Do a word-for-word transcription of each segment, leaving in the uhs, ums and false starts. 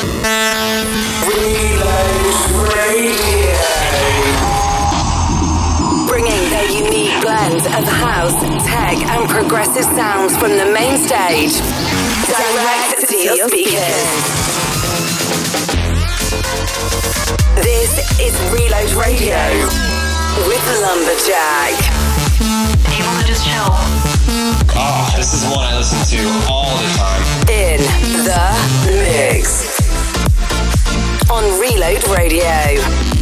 Bringing their unique blend of house, tech and progressive sounds from the main stage direct to your speakers. This is Reload Radio with Lumberjack. Able to just chill. Oh, this is one I listen to all the time. In the mix on Reload Radio.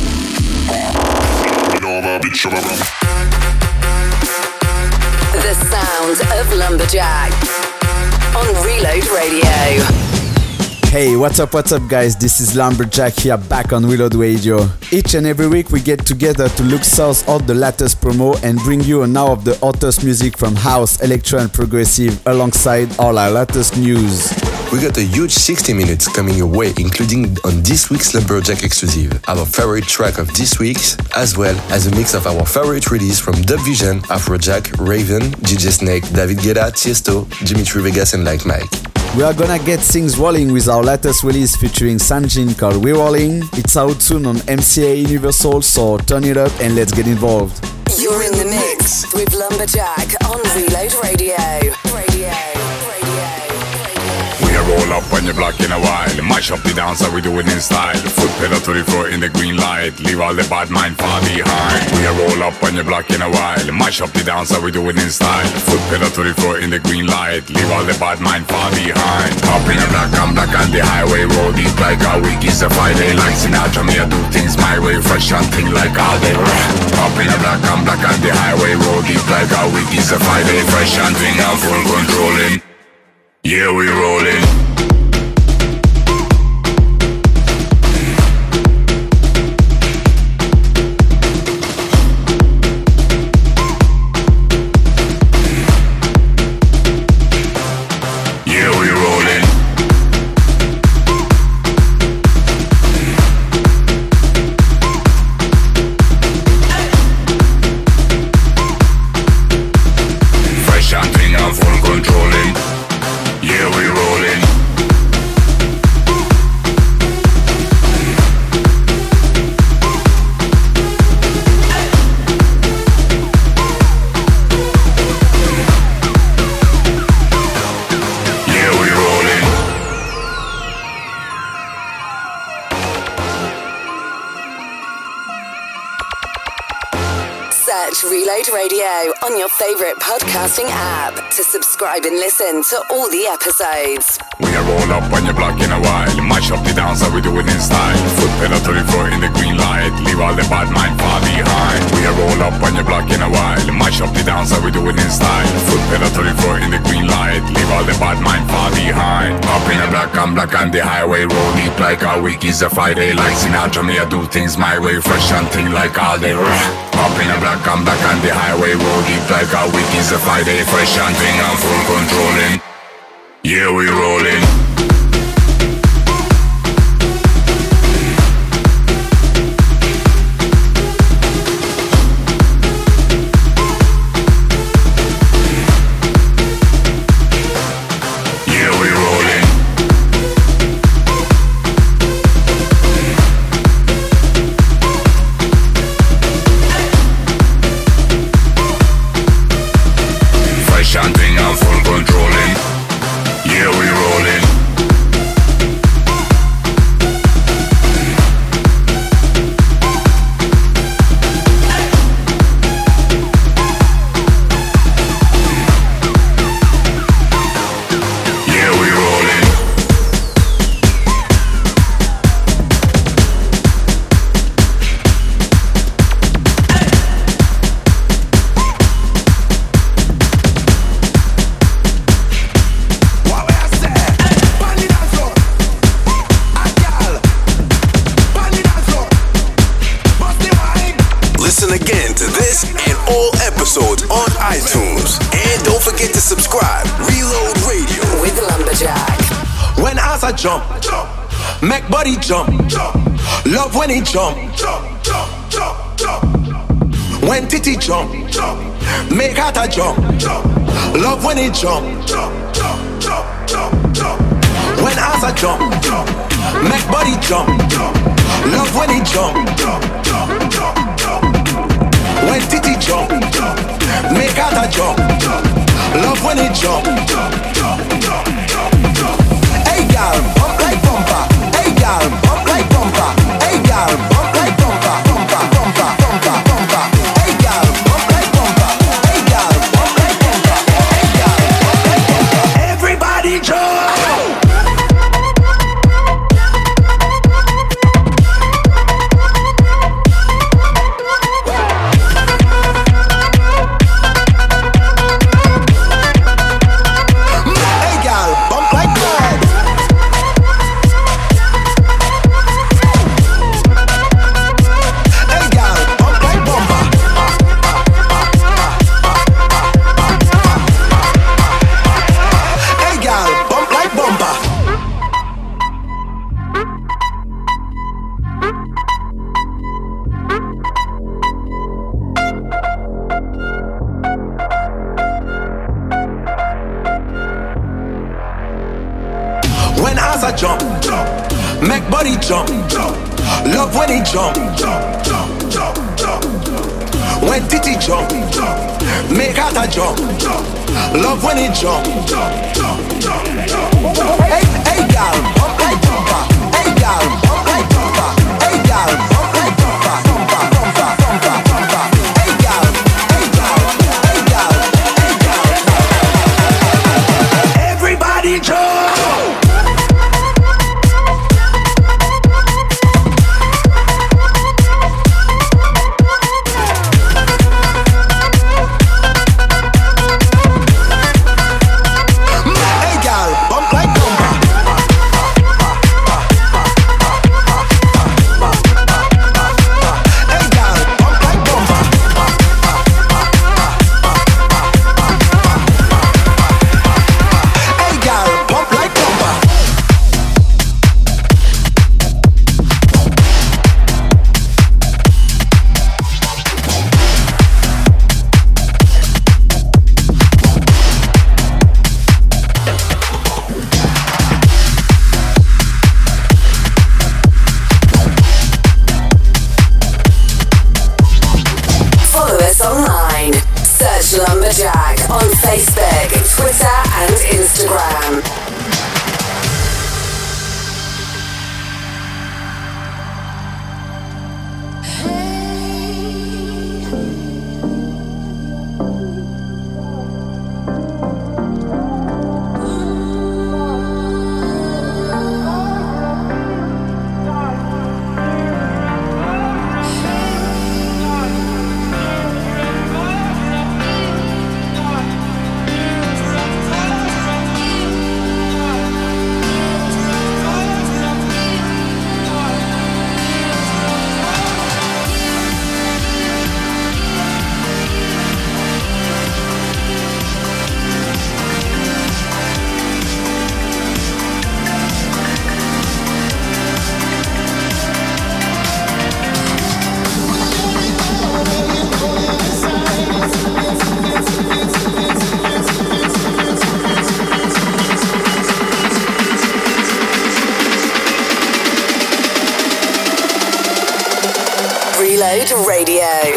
The sound of Lumberjack on Reload Radio. Hey, what's up, what's up guys, this is Lumberjack here back on Reload Radio. Each and every week we get together to look south out the latest promo and bring you an hour of the hottest music from house, electro and progressive alongside all our latest news. We got a huge sixty minutes coming your way, including on this week's Lumberjack exclusive, our favorite track of this week's, as well as a mix of our favorite release from Dub Vision, Afrojack, Raven, D J Snake, David Guetta, Tiesto, Dimitri Vegas and Like Mike. We are gonna get things rolling with our latest release featuring Sanjin called We're Rolling. It's out soon on M C A Universal, so turn it up and let's get involved. You're in the mix with Lumberjack on Reload Radio. Radio. Roll up on your block in a while. Mash up the dance, we do it in style. Foot pedal to the floor in the green light. Leave all the bad mind far behind. We roll up on your block in a while. Mash up the dance, we do it in style. Foot pedal to the floor in the green light. Leave all the bad mind far behind. Up in the black, I'm black on the highway. Roll deep like a week is a Friday. Like Sinatra, me I do things my way. Fresh and thing like all day. Up in the black, I'm black on the highway. Roll deep like a week is a Friday. Fresh and thing, I'm full controlling. Yeah, we rollin'. Reload Radio on your favorite podcasting app to subscribe and listen to all the episodes. We roll up on your block in a while. Mash up the dance, we do it in style. Foot pedal to the floor in the green light. Leave all the bad mind far behind. We roll up on your block in a while. Mash up the dance, we do it in style. Foot pedal to the floor in the green light. Leave all the bad mind far behind. Up in the black, I'm black on the highway. Roll deep like a week is a Friday. Like Sinatra, me I do things my way. Fresh and thing like all day. Up in the black, I'm black on the highway. Roll deep like a week is a Friday. Fresh and thing, I'm full controlling. Yeah, we rollin'. Jump, make body jump, love when he jump, when titty jump, make heart a jump, love when he jump, When as I jump, make body jump. Love when he jump. When titty jump, make out a jump. Love when he jump. Hey girl, bump like bumper. Hey girl, bump like bumper. Hey girl, bump like bumper. Bumper, bumper, bumper, bumper. Hey girl, bump like bumper. Hey girl, bump like bumper. Hey girl, bump like bumper. Everybody jump. Jump, make body jump. Love when he jump. When titty jump, make out a jump. Love when he jump. Hey, hey, girl, bump like bumper. Hey, girl, bump like bumper. Hey, girl, bump like bumper. Bumper, bumper, bumper, bumper. Hey, girl, hey, girl, hey, girl, hey, girl. Everybody jump. Lumberjack on Facebook, Twitter and Instagram. Reload Radio.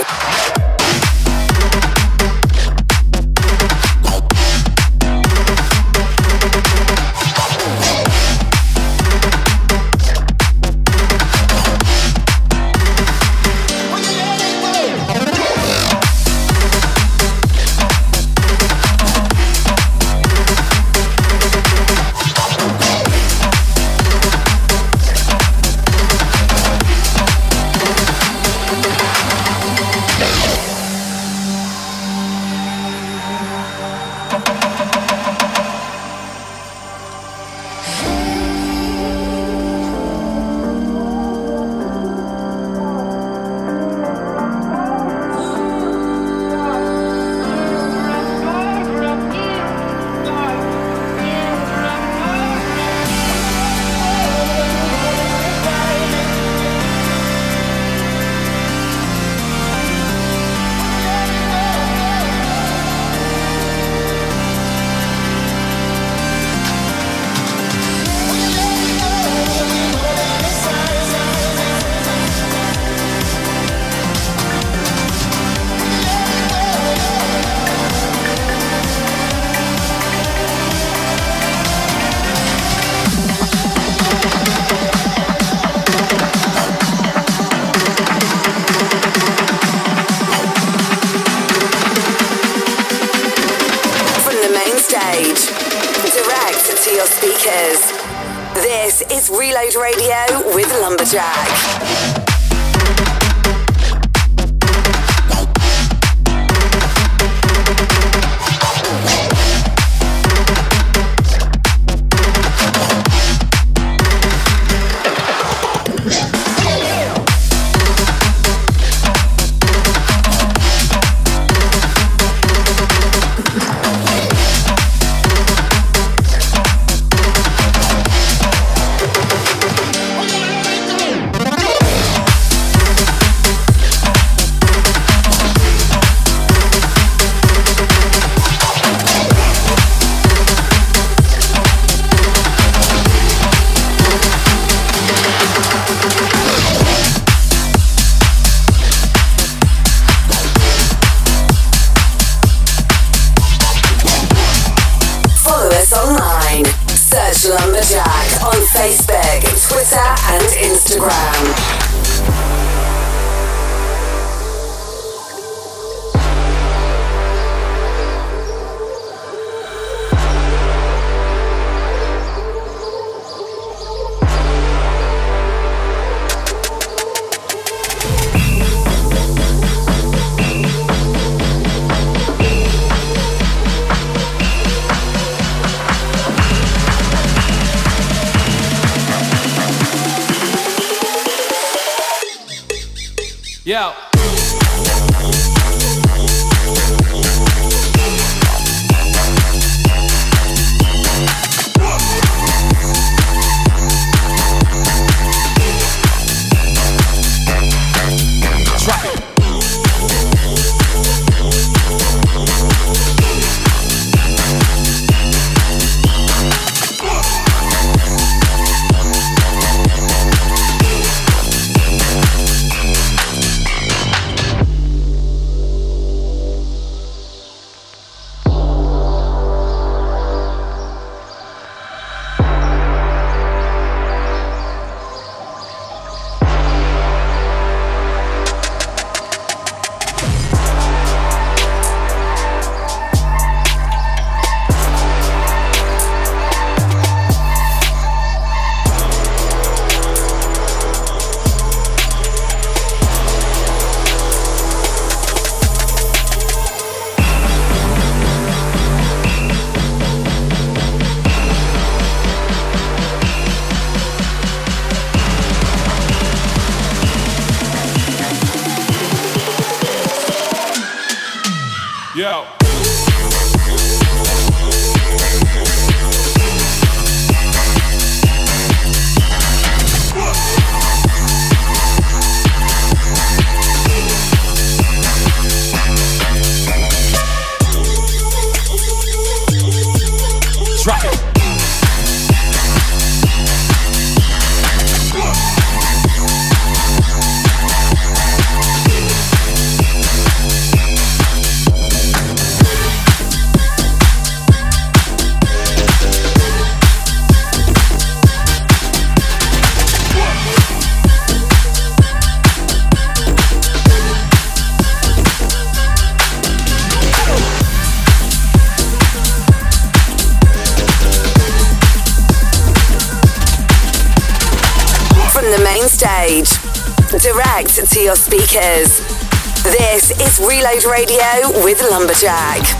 speakers. This is Reload Radio with Lumberjack. Lumberjack on Facebook, Twitter, and Instagram. Yo. Yo. Drop it. Stage, direct to your speakers. This is Reload Radio with Lumberjack.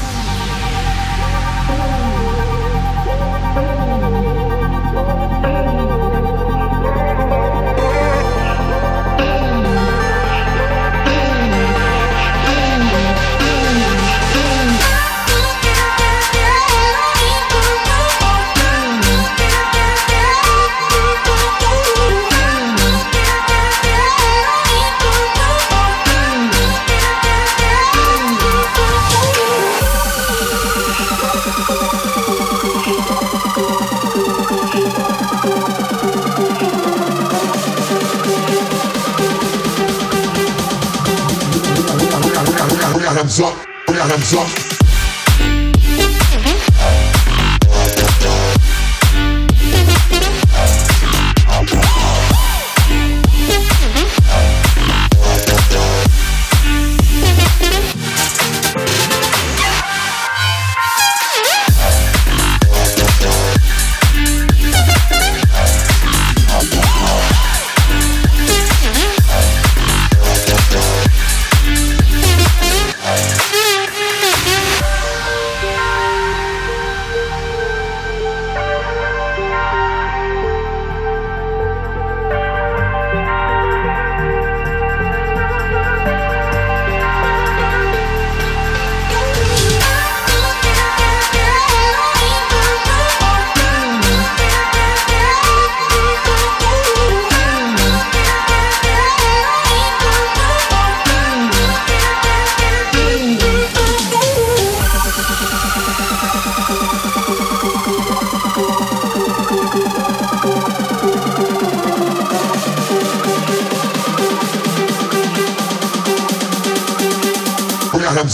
Hands up, put your hands up.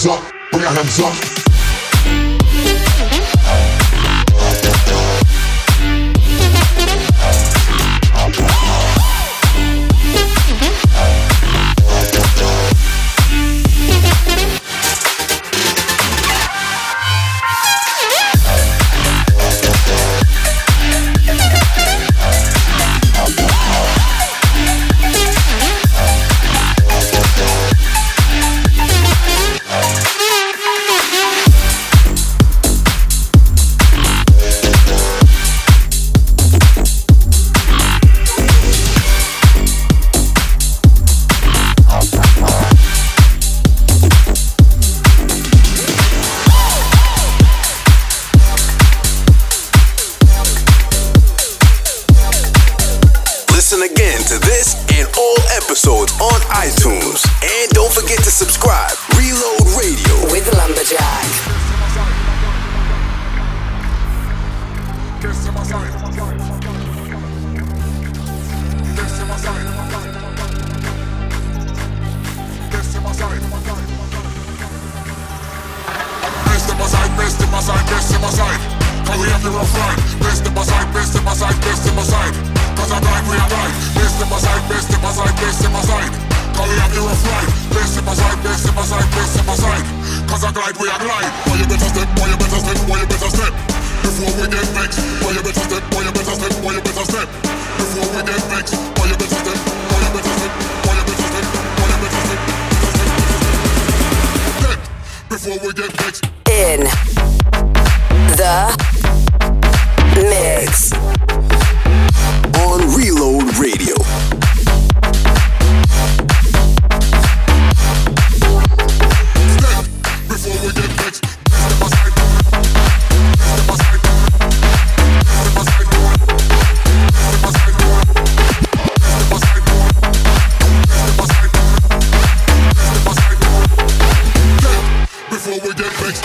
hands up, put your hands up. Episodes on iTunes. And don't forget to subscribe. Reload Radio with Lumberjack. Best in my side, best in my side, best in my side. Cause we have the rough ride. Best in my side, best in my side, best in my side. Cause I drive, we arrive. Best in my side, best in my side, best in my side. Cause we have the rough ride. Best in my side, best in my side, best in my side. Cause I glide, we are glide. Boy, you better step, boy, you better step, boy, you better step. Before we get vexed, boy, you better step, boy, you better step, boy, you better step. Before we get vexed, boy, you better step, boy, you better step, boy, you better step, boy, you better step, step. Before we get vexed. In the mix on Reload Radio. Before we get vexed. Before we get vexed.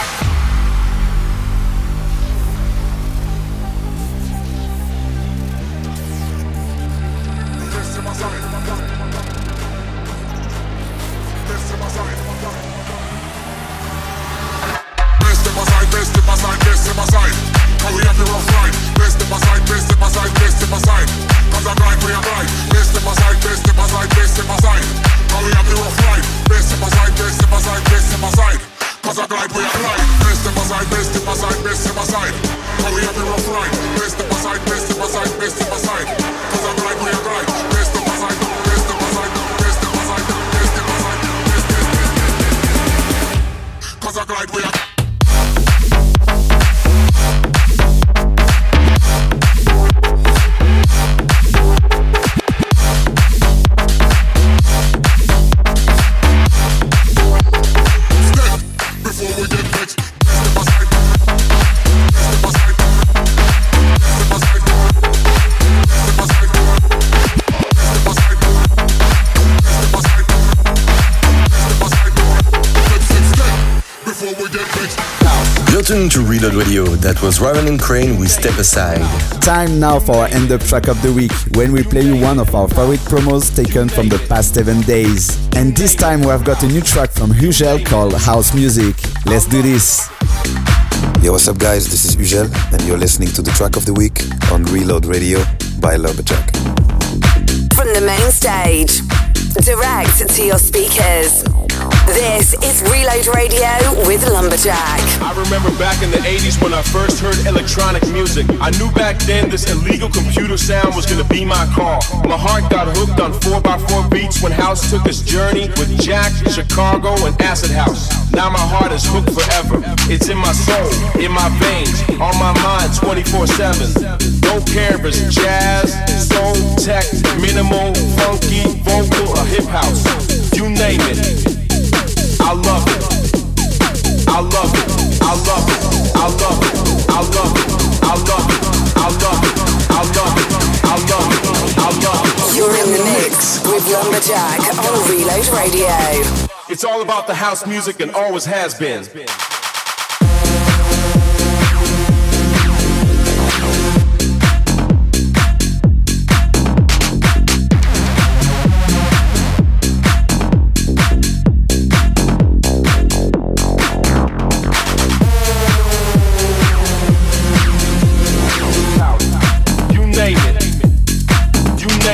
Tuning to Reload Radio. That was Raven and Crane with Step Aside. Time now for our end-up track of the week, when we play you one of our favorite promos taken from the past seven days. And this time we have got a new track from Ugel called House Music. Let's do this. Yo, what's up guys? This is Ugel and you're listening to the track of the week on Reload Radio by Lumberjack. From the main stage, direct to your speakers. This is Reload Radio with Lumberjack. I remember back in the eighties when I first heard electronic music. I knew back then this illegal computer sound was gonna be my call. My heart got hooked on four by four beats when House took its journey with Jack, Chicago, and Acid House. Now my heart is hooked forever. It's in my soul, in my veins, on my mind twenty-four seven. Don't care if it's jazz, soul, tech, minimal, funky, vocal, or hip house. You name it. I love it. I love it. I love it. I love it. I love it. I love it. I love it. I love it. I love it. I love it. You're in the mix with Lumberjack on Reload Radio. It's all about the house music and always has been.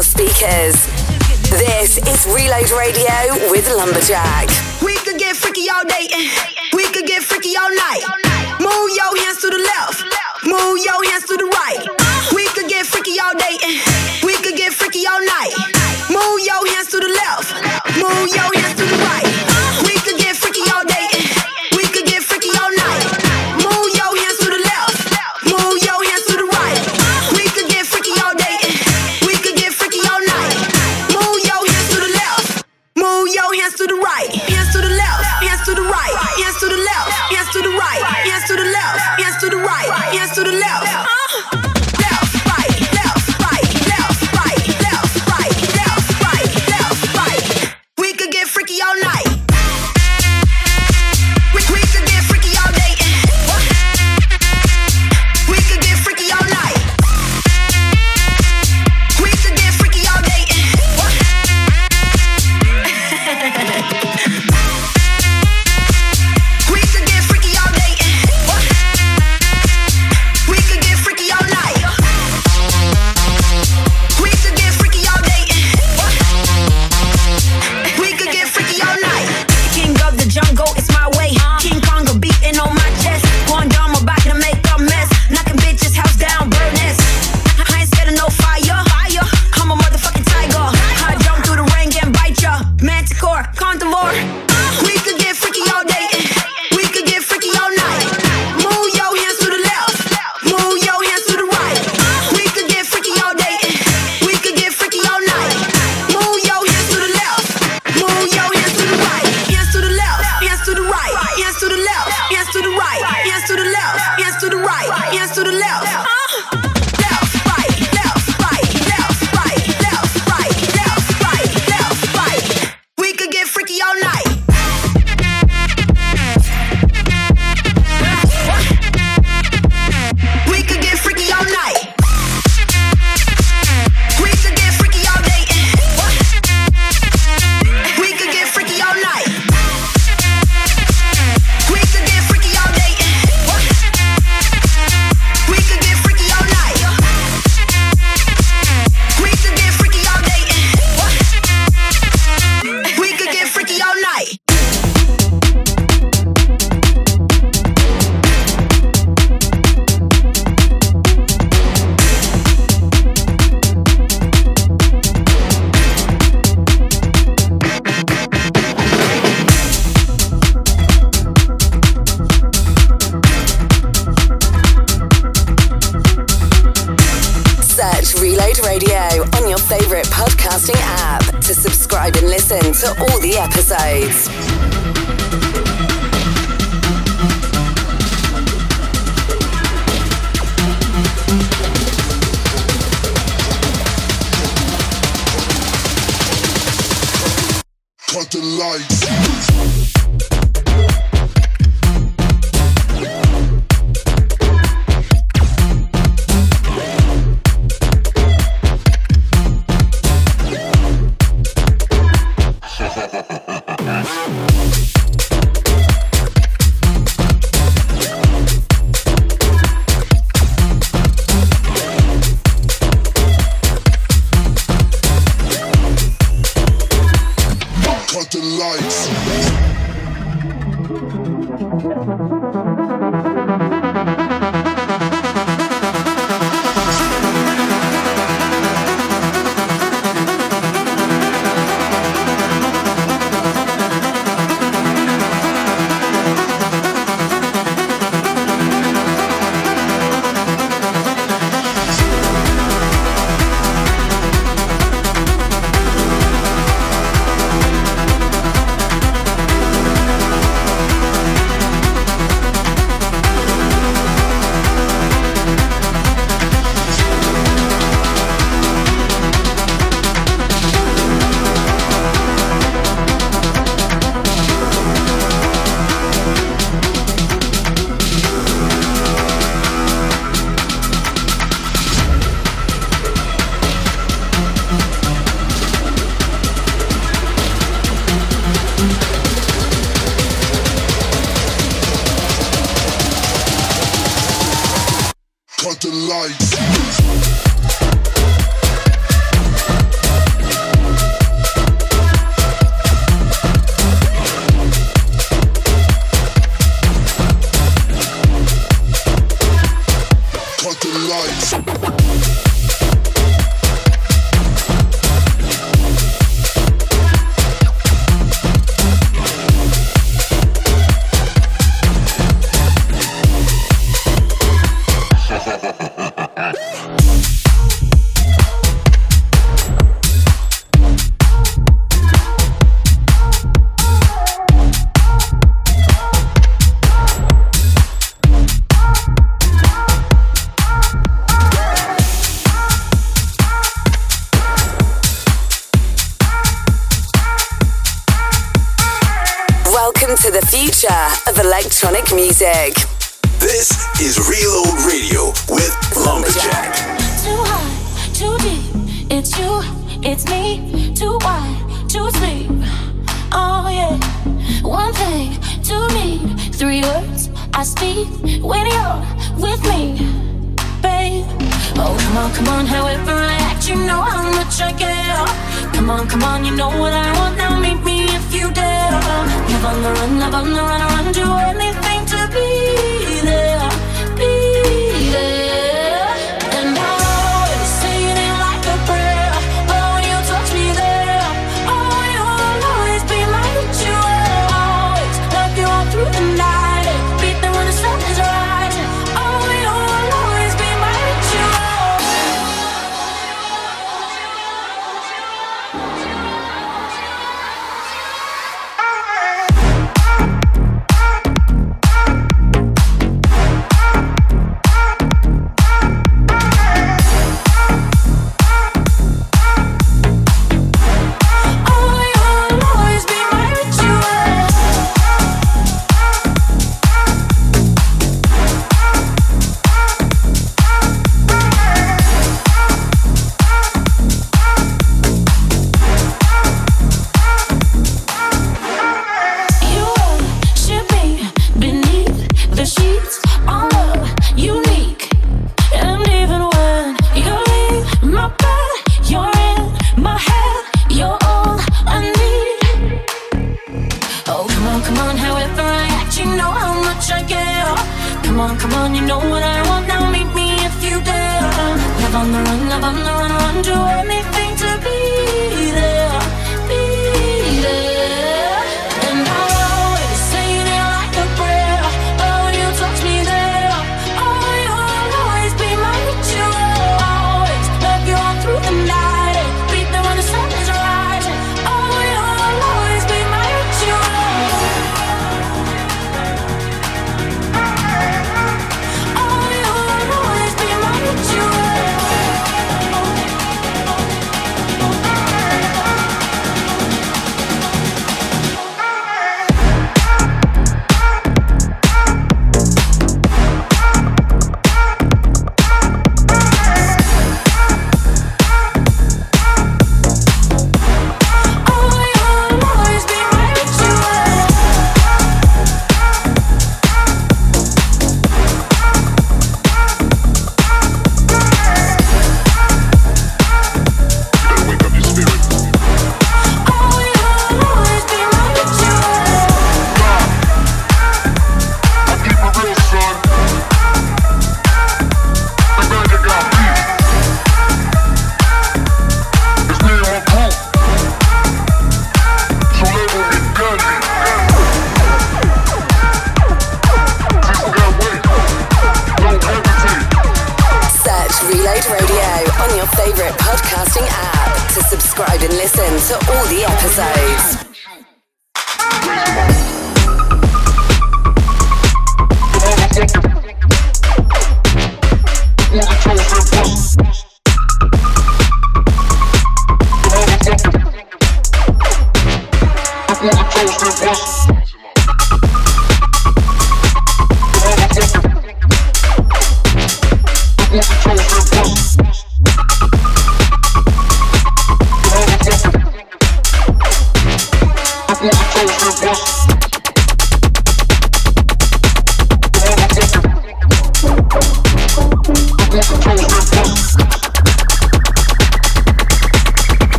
your speakers. This is Reload Radio with Lumberjack. We could get freaky all day, we could get freaky all night. Move your hands to the left, move your hands to the right. We could get freaky all day, we could get freaky all night. Move your hands to the left, move your hands to the right. We could get freaky all day, we could get freaky all night. Move your hands to the left, move your hands to the right. We could get freaky all day, we could get freaky all night. Move your hands to the left, move your hands to the right. Hands to the left, hands to the right, hands to the left, hands to the right, hands to the left, hands to the right, hands to the left. Left, right, left, right, left, right, left, right, left, right, left, right. We could get freaky all night. We, we could get freaky all day. We could get freaky all night. We could get freaky all day. We could get freaky all day. We could get freaky all night. We could get freaky all day. We could get freaky all night. King of the jungle, it's my way. King Kong beating on my chest. Going down my back to make a mess. Knocking bitches house down, burn this. I ain't scared of no fire. Fire. I'm a motherfucking tiger. I jump through the ring and bite ya. Manticore, carnivore. We could get freaky all day. We could get freaky all night. Move your hands to the left. Move your hands to the right. We could get freaky all day. We could get freaky all night. Move your hands to the left. Move your hands to the right. Hands to the left. Hands to the right. Hands to the left. Hands to the right. Hands to the left. Hands to the right. Hands to the left. Left, right, left, right, left, right, left, right, left, right, left, right. We could get freaky all night. We could get freaky all night. We could get freaky all day. We could get freaky all night. We could get freaky all day. We could get freaky all night. We could get freaky all day. We could get freaky all night. Search Reload Radio on your favorite podcasting app to subscribe and listen to all the episodes. Cut the lights. Cut the lights. Cut the lights. future of electronic music. This is Reload Radio with Lumberjack. Too high, too deep. It's you, it's me. Too wide, too sleep. Oh yeah. One thing, two need. Three words I speak when you're with me, babe. Oh, come on, come on, however I act, you know how much I care. Come on, come on, you know what I want, now meet me if you dare. Live on the run, live on the run, run, do anything to be there, be there. And I'll always say it like a prayer, but when you touch me there, oh, you'll always be my ritual. Always love you all through the night, beat them when the sun is rising. Oh, you'll always be my ritual.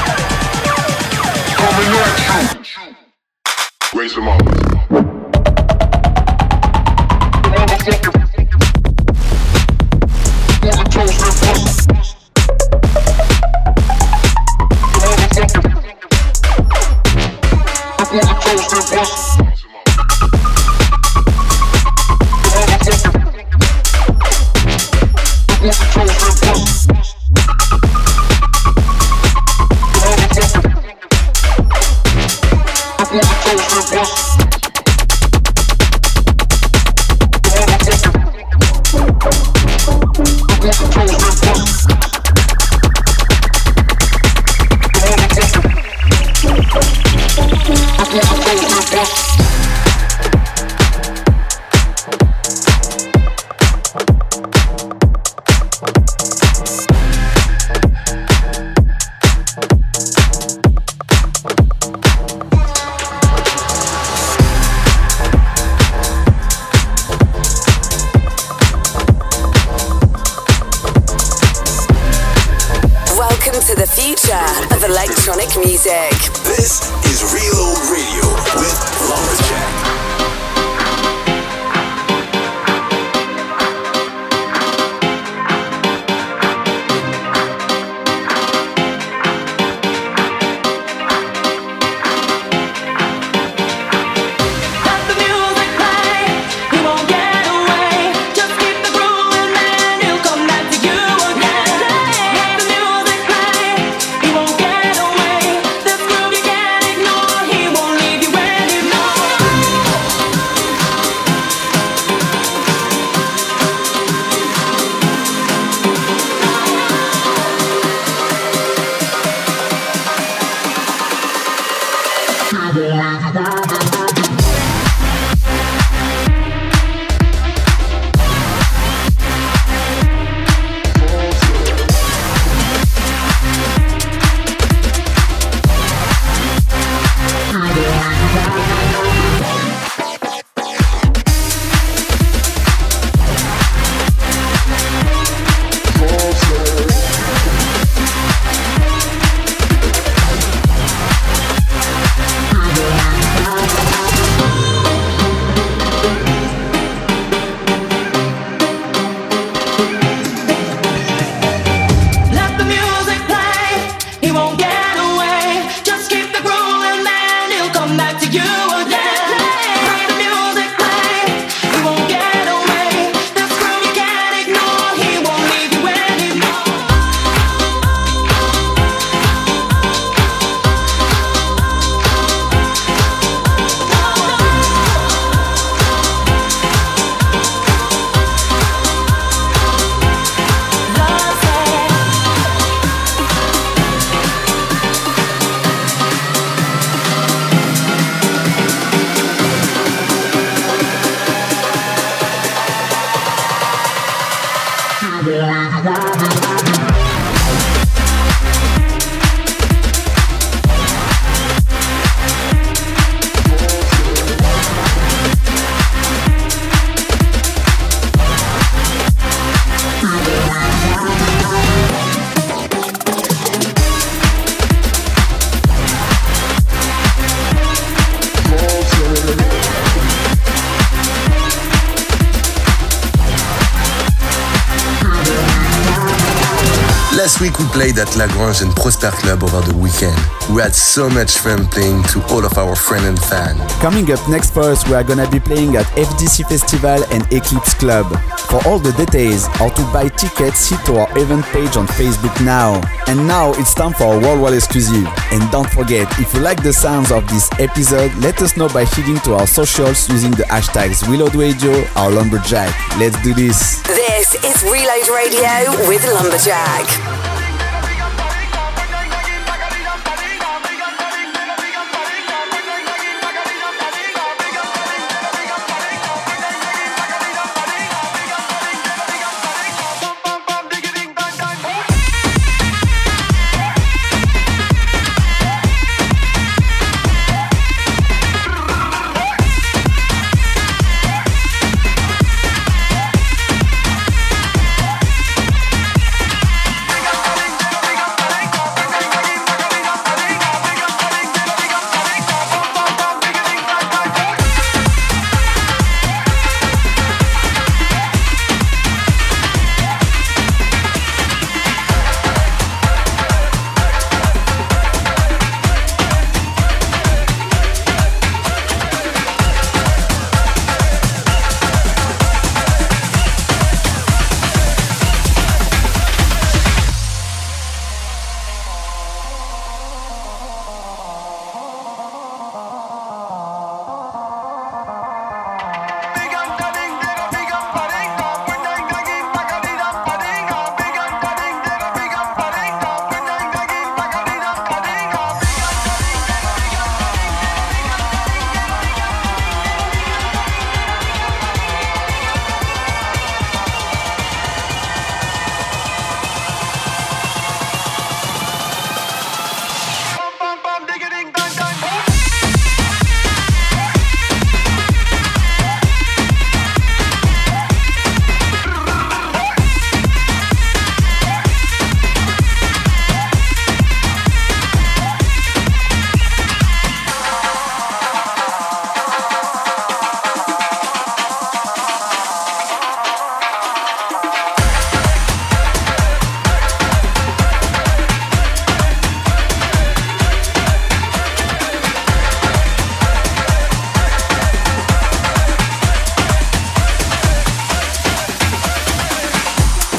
Raise them up. electronic music. This is Reload Radio with Lumberjack. Last week we played at Lagrange and Prosper Club over the weekend. We had so much fun playing to all of our friends and fans. Coming up next for us, we are gonna be playing at F D C Festival and Eclipse Club. For all the details, how to buy tickets, hit to our event page on Facebook now. And now it's time for a worldwide exclusive. And don't forget, if you like the sounds of this episode, let us know by heading to our socials using the hashtags Reload Radio or Lumberjack. Let's do this. This is Reload Radio with Lumberjack.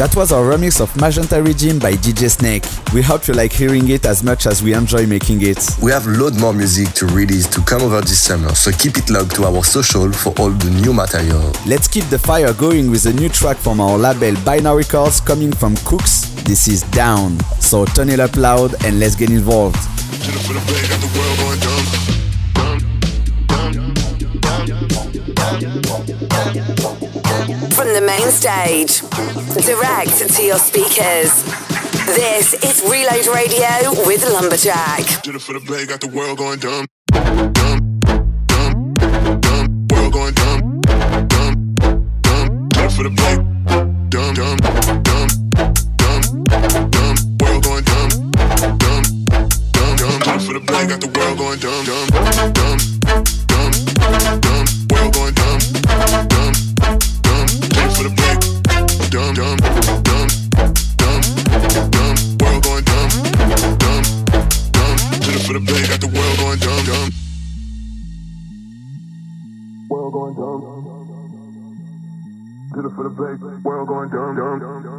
That was our remix of Magenta Regime by D J Snake. We hope you like hearing it as much as we enjoy making it. We have loads more music to release to come over this summer, so keep it logged to our social for all the new material. Let's keep the fire going with a new track from our label Binary Records coming from Cooks. This is Down. So turn it up loud and let's get involved. From the main stage, direct to your speakers. This is Reload Radio with Lumberjack. Did it for the bay, got the world going dumb. Dumb, dumb, dumb, world going dumb. Dumb, dumb, did it for the bay. Dumb, dumb, dumb, dumb, dumb, world going dumb. Dumb, dumb, dumb, did it for the bay, got the world going dumb. Dumb, dumb, dumb, dumb, world going dumb. Dumb, dumb, did it for the bay. Dumb, dumb, dumb, dumb, dumb, world going dumb. Dumb, dumb, did it for the bay, got the world going dumb, dumb. World going dumb. Did it for the bay, world going dumb, dumb.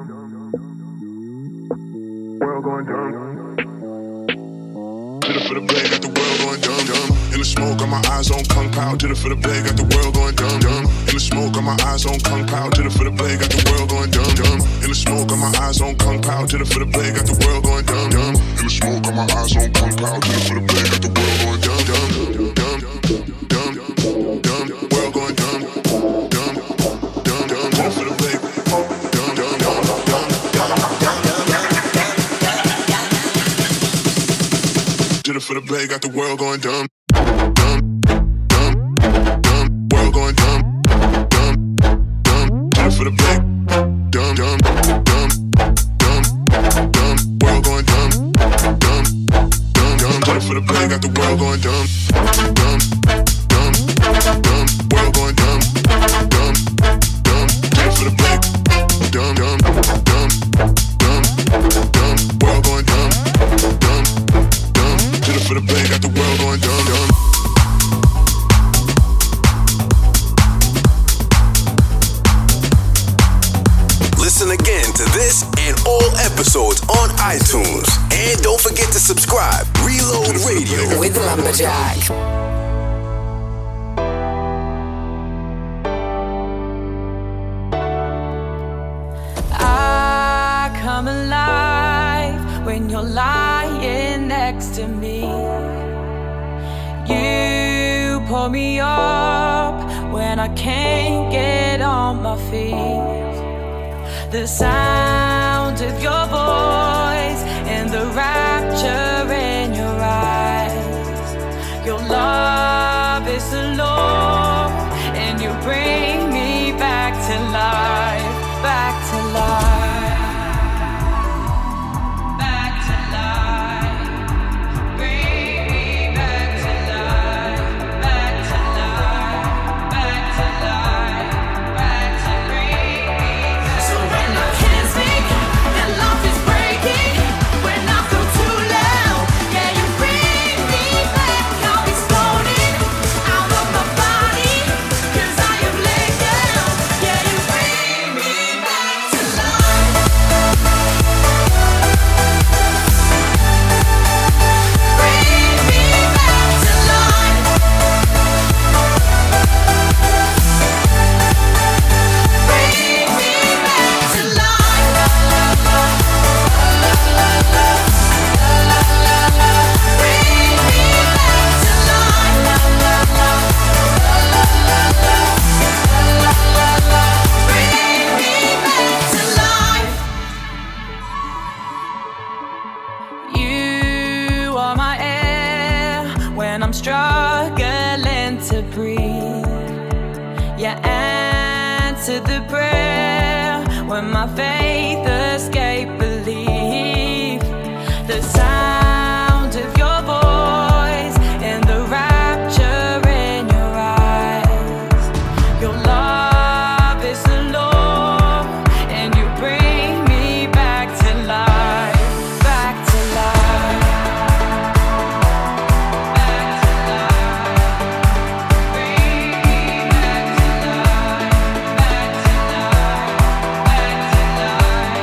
World going dumb. Did it for the bay, got the world going dumb, dumb. In the smoke, got my eyes on Kung Pao. Did it for the bay, got the world going dumb, dumb. In the smoke, got my eyes on Kung Pao. Did it for the bay, got the world going dumb, dumb. In the smoke, got my eyes on Kung Pao. Did it for the bay, got the world going dumb, dumb. In the smoke, got my eyes on Kung Pao. Did it for the bay, got the world going dumb, dumb, dumb, dumb, dumb, world going dumb, dumb, dumb, dumb. Did it for the bay, dumb, dumb, dumb, dumb, dumb. Did it for the bay, got the world going dumb. For the bay, dumb, dumb, dumb, dumb, dumb, world going dumb, dumb, dumb, dumb. Did it for the bay, got the world going dumb, dumb, dumb, dumb, world going dumb, dumb, dumb. Did it for the bay, dumb, dumb, dumb, dumb, dumb, world going dumb, dumb, dumb. Did it for the bay, got the world going dumb, dumb. Listen again to this and all episodes on iTunes. And don't forget to subscribe. Reload Radio with Lumberjack. I come alive when you're lying next to me. You pull me up when I can't get on my feet. The sound of your voice and the rapture in your eyes. Your love is the Lord, and you bring me back to life, back to life. Struggling to breathe, you answer the prayer when my faith escaped belief. The sound of your voice and the rapture in your eyes. Your love is the Lord, and you bring me back to life, back to life. Back to life.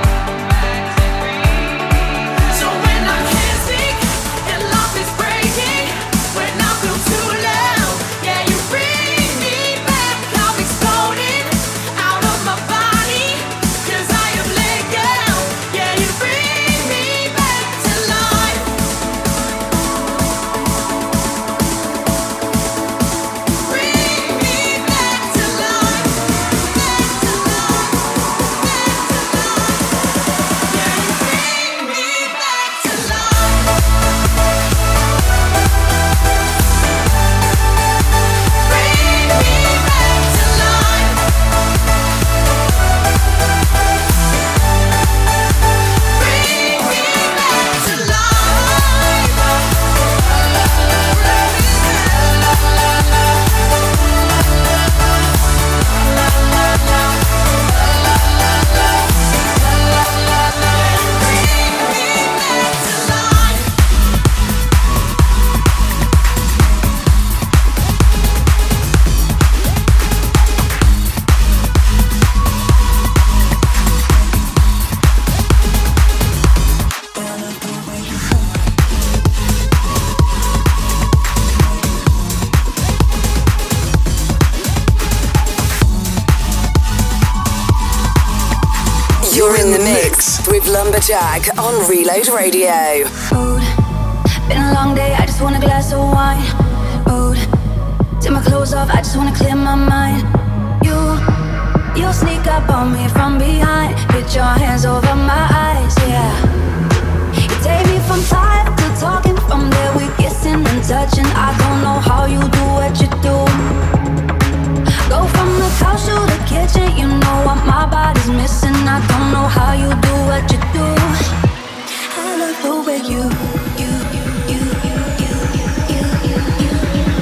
You're in the mix with Lumberjack on Reload Radio. Food. Been a long day, I just want a glass of wine. Food. Take my clothes off, I just wanna clear my mind. You, you'll sneak up on me from behind. Put your hands over my eyes, yeah. You take me from tired to talking. From there we kissing and touching. I don't know how you do what you do. Go from the couch to the kitchen. You know what my body's missing. I don't know how you do what you do. I love the way you, you, you, you, you, you, you, you, you,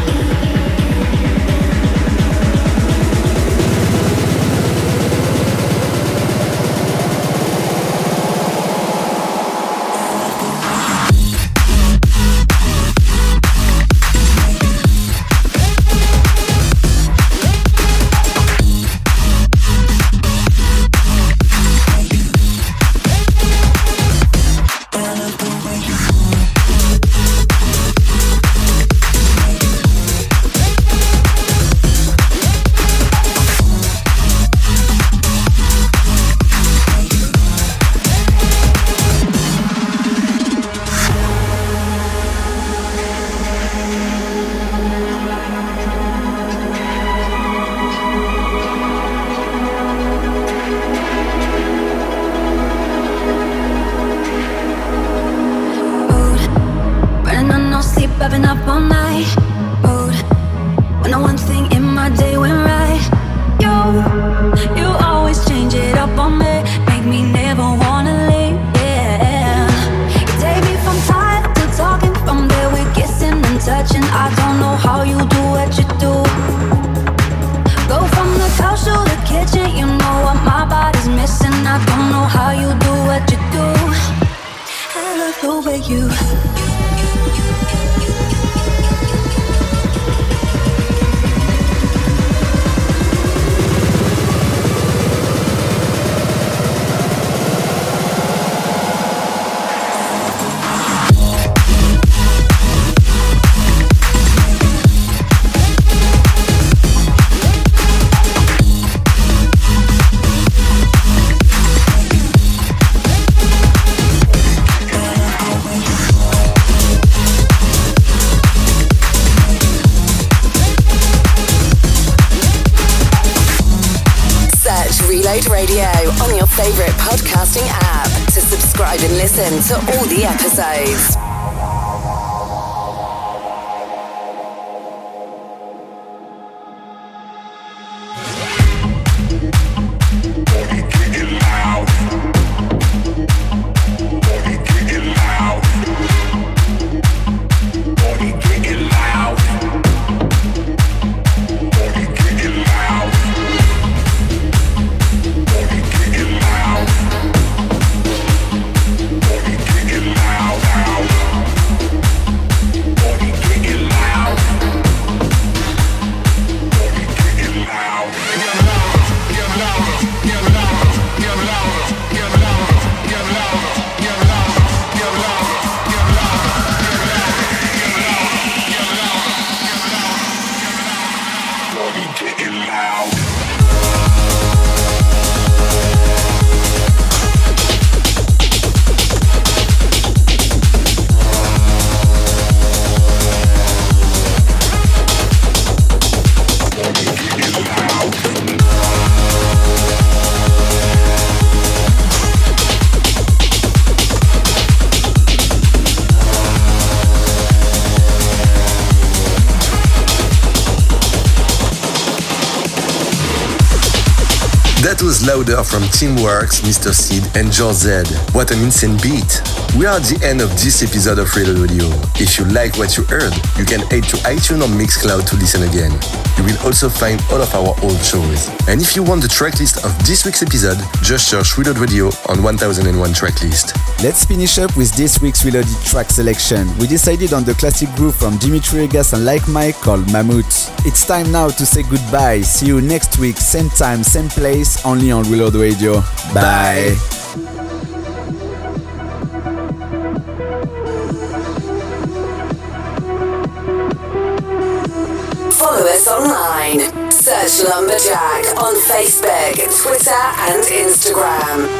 to all the episodes. That was Louder from Teamworks, Mister Seed and George Z. What an insane beat. We are at the end of this episode of Reload Radio. If you like what you heard, you can head to iTunes or Mixcloud to listen again. You will also find all of our old shows. And if you want the tracklist of this week's episode, just search Reload Radio on one thousand one tracklist. Let's finish up with this week's Reloaded track selection. We decided on the classic groove from Dimitri Vegas and Like Mike called Mammoth. It's time now to say goodbye. See you next week, same time, same place, only on Reload Radio. Bye. Follow us online. Search Lumberjack on Facebook, Twitter, and Instagram.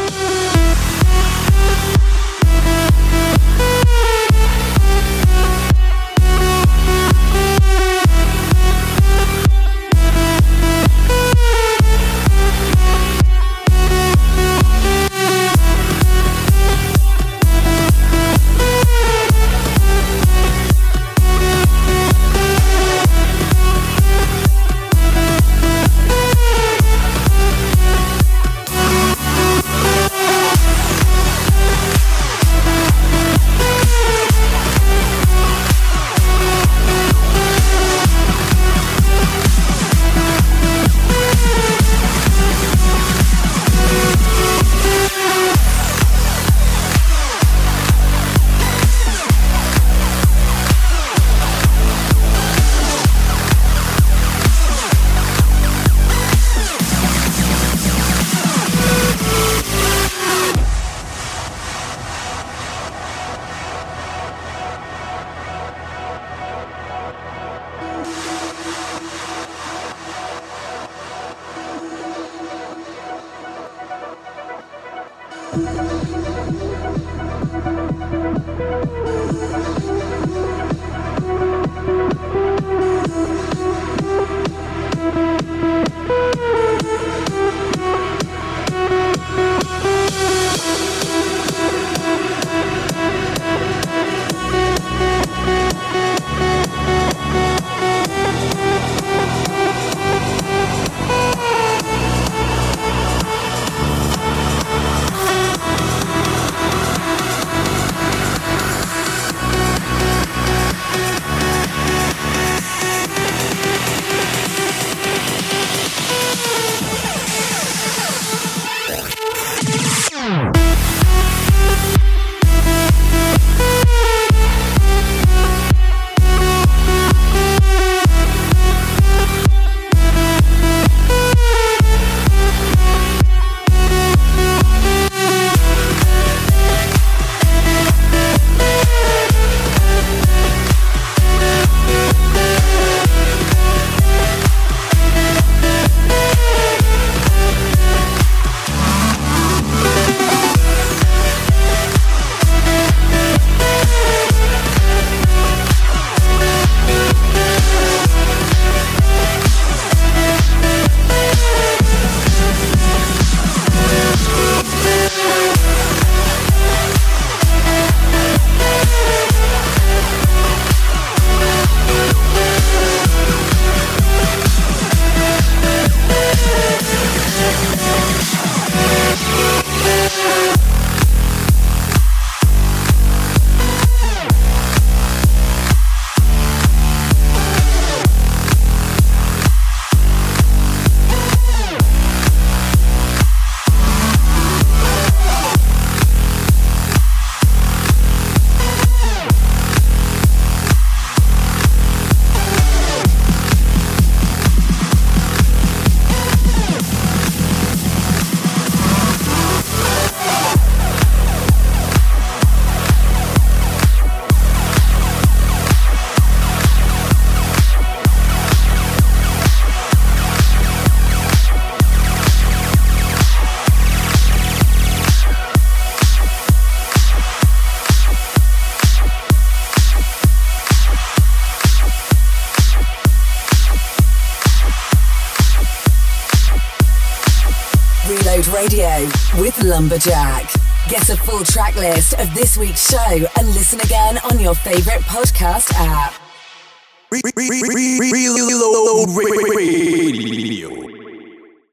Radio with Lumberjack. Get a full track list of this week's show and listen again on your favorite podcast app. Reload Radio.